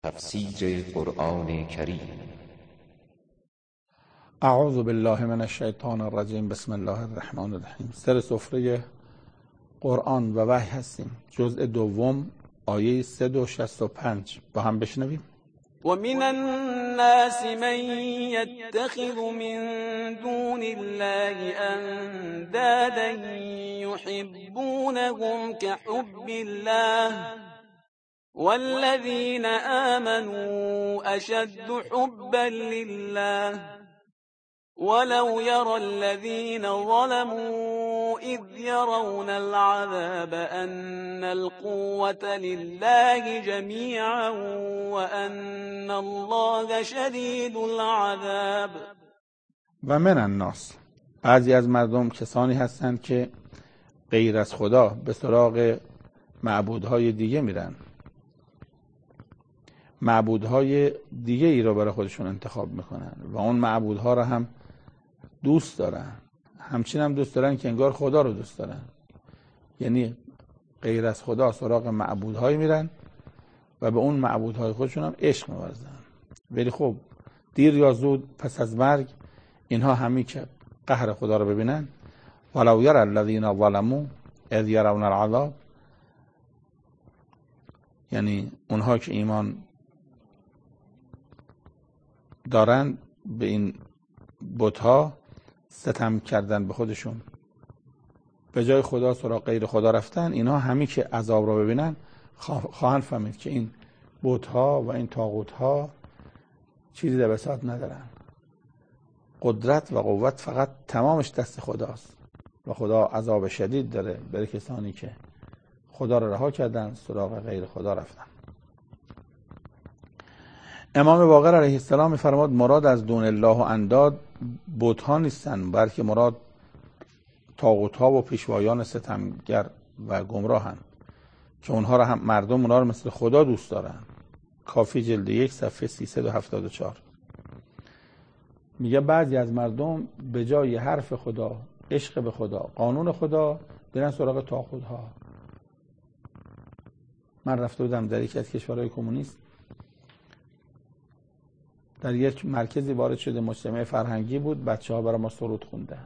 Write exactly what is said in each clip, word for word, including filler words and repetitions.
تفسیر قرآن کریم. اعوذ بالله من الشیطان الرجیم. بسم الله الرحمن الرحیم. سر سفره قرآن و وحی هستیم. جزء دوم آیه صد و شصت و پنج با هم بشنویم. ومن الناس من يتخذ من دون الله اندادا يحبونهم كحب الله والذين آمنوا أشد حبا لله ولو يرى الذين ظلموا إذ يرون العذاب أن القوة لله جميعا وأن الله شديد العذاب. و من الناس، بعضی از مردم کسانی هستند که غیر از خدا به سراغ معبودهای دیگه میرن، معبودهای دیگه ای رو برای خودشون انتخاب میکنن و اون معبودها رو هم دوست دارن، همچنین هم دوست دارن که انگار خدا رو دوست دارن. یعنی غیر از خدا سراغ معبودهایی میرن و به اون معبودهای خودشون هم عشق می‌ورزن. ولی خب دیر یا زود پس از مرگ اینها همی که قهر خدا رو ببینن، ولو یری الذین ظلموا اذ یرون العذاب، یعنی اونها که ایمان دارن به این بت‌ها ستم کردن به خودشون، به جای خدا سراغ غیر خدا رفتن، اینها همی که عذاب رو ببینن خواهند فهمید که این بت‌ها و این طاغوت‌ها چیزی در بساط ندارن. قدرت و قوت فقط تمامش دست خداست و خدا عذاب شدید داره برای کسانی که خدا رو رها کردن سراغ غیر خدا رفتن. امام باقر علیه السلام می‌فرماد مراد از دون الله و انداد بت‌ها نیستن، بلکه مراد طاغوت‌ها و پیشوایان ستمگر و گمراهن که اونها رو هم مردم اونها رو مثل خدا دوست دارن. کافی جلد یک صفحه سیصد و هفتاد و چهار. میگه بعضی از مردم به جای حرف خدا، عشق به خدا، قانون خدا، برن سراغ طاغوت‌ها. من رفته بودم در یکی از کشورهای کمونیست، در یک مرکزی وارد شده، مجتمع فرهنگی بود، بچه‌ها برای ما سرود خوندن.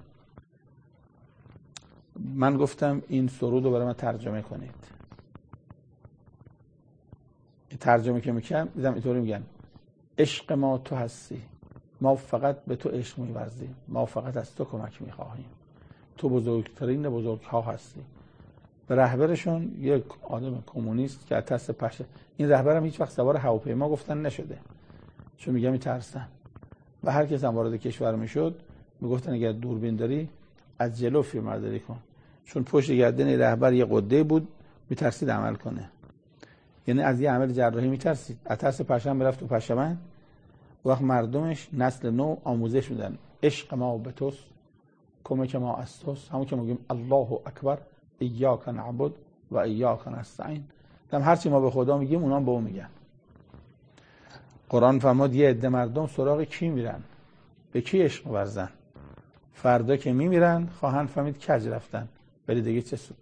من گفتم این سرود رو برای من ترجمه کنید. ترجمه که میکنم دیدم اینطوری میگن: عشق ما تو هستی، ما فقط به تو عشق می‌ورزیم، ما فقط از تو کمک می‌خواهیم، تو بزرگترین بزرگ‌ها هستی. به رهبرشون یک آدم کمونیست که از پشه، این رهبرم هیچ وقت سوار هواپیما گفتن نشده، چون میگم میترسن. و هر کس هم وارد کشور میشد میگفتن اگر دوربین داری از جلو فیلمبرداری کن، چون پشت گردن رهبر یه قده بود، میترسید عمل کنه. یعنی از یه عمل جراحی میترسید. از ترس پشم برفت تو پشمن. وقت مردمش نسل نو آموزش میدن: عشق ما به توست، کمک ما از توست. همون که میگیم الله اکبر، ایاک نعبد و ایاک نستعین. دم هر چی ما به خدا میگیم اونا به اون میگن. قرآن فرمود یه عده مردم سراغ کی میرن؟ به کی عشق ورزن؟ فردا که میمیرن خواهند فهمید کج رفتن، ولی دیگه چه سود.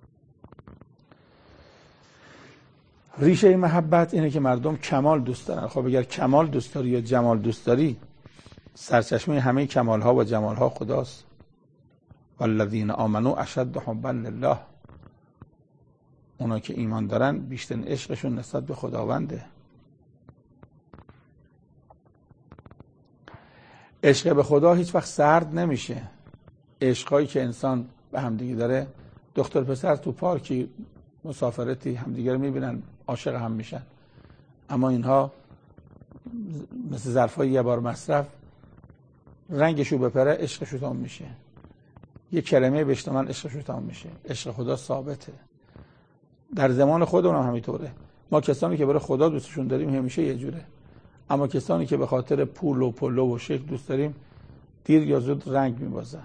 ریشه محبت اینه که مردم کمال دوست دارن. خب اگر کمال دوست داری یا جمال دوست داری، سرچشمه همه کمال ها و جمال ها خداست. والذین آمنوا اشد حبا لله، اونا که ایمان دارن بیشترین عشقشون نسبت به خداونده. عشق به خدا هیچ وقت سرد نمیشه. عشقایی که انسان به همدیگه داره، دختر پسر تو پارکی مسافرتی همدیگه رو میبینن عاشق هم میشن، اما اینها مثل ظرفای یه بار مصرف، رنگشو بپره عشقشو تمام میشه، یه کلمه بشنون عشقشو تمام میشه. عشق خدا ثابته. در زمان خودمون هم همینطوره. ما کسانی که برای خدا دوستشون داریم همیشه یه جوره، اما کسانی که به خاطر پول و پلو و شکل دوست داریم دیر یا زود رنگ میبازن.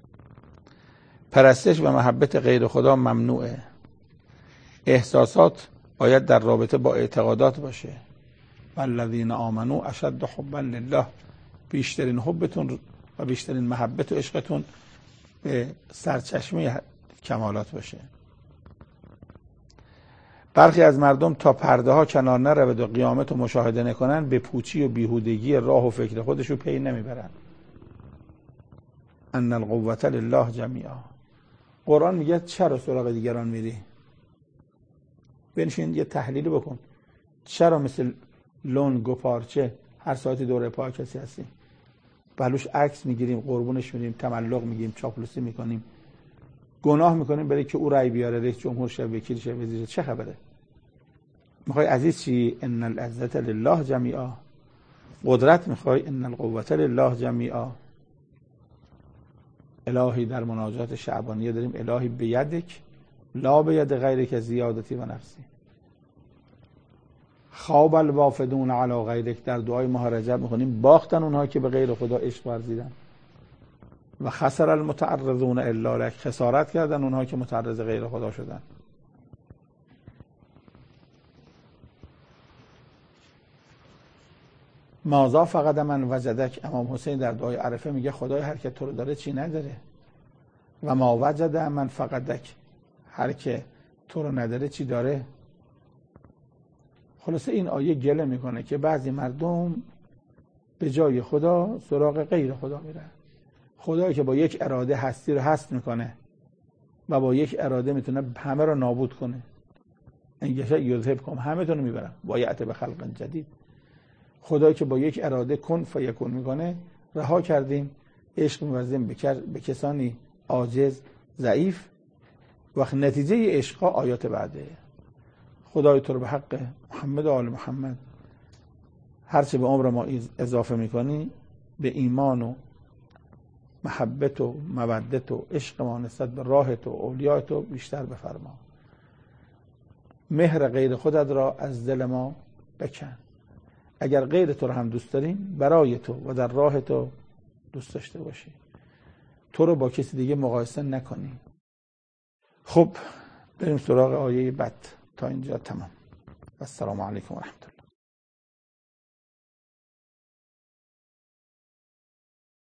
پرستش و محبت غیر خدا ممنوعه. احساسات باید در رابطه با اعتقادات باشه. والذین آمنوا اشد حبا لله، بیشترین حبتون و بیشترین محبت و عشقتون به سرچشمه کمالات باشه. برخی از مردم تا پرده ها کنار نرود و قیامت رو مشاهده نکنن به پوچی و بیهودگی راه و فکر خودشو پی نمیبرن. ان القوة لله جمیعا. قرآن میگه چرا سراغ دیگران میری؟ بنشین یه تحلیل بکن. چرا مثل لنگ و پارچه هر ساعتی دوره پای کسی هستی؟ بلوش عکس میگیریم، قربونش میریم، تملق میگیم، چاپلوسی میکنیم، گناه میکنیم برای که او رأی بیاره، رئیس جمهور شه، وکیل شه، وزیر. چه خبره؟ میخوای عزیز چی؟ ان العزة لله جمیعا. قدرت میخوای؟ ان القوة لله جمیعا. الهی در مناجات شعبانیه داریم الهی بیدک لا بید غیرک زیادتی و نفسی. خواب الوافدون علی غیرک. در دعای ماه رجب میخونیم باختن اونها که به غیر خدا عشق ورزیدن. و خسر المتعرضون الا لک. خسارت کردن اونها که متعرض غیر خدا شدن. مازا فقط من وجدک. امام حسین در دعای عرفه میگه خدای هر که تو رو داره چی نداره؟ و ما وجد من فقدک. هر که تو رو نداره چی داره؟ خلاصه این آیه گله میکنه که بعضی مردم به جای خدا سراغ غیر خدا میرن. خدایی که با یک اراده هستی رو هست میکنه و با یک اراده میتونه همه رو نابود کنه. انگشه یذهبکم، همه تون رو میبرم با یأتی بخلق جدید. خدایی که با یک اراده کن فیکون میکنه رها کردیم، عشق می‌ورزیم به کسانی عاجز ضعیف. وقت نتیجه عشق آیات بعده. خدای تو رو به حق محمد و آل محمد هرچه به عمر ما اضافه میکنی به ایمان و محبت و مودت و عشق ما نسبت به راه تو و اولیاء تو بیشتر بفرما. مهر غیر خودت را از دل ما بکن. اگر غیر تو رو هم دوست داریم برای تو و در راه تو دوست داشته باشی. تو رو با کسی دیگه مقایسه نکنی. خب بریم سراغ آیه بعد. تا اینجا تمام. السلام علیکم و رحمت الله.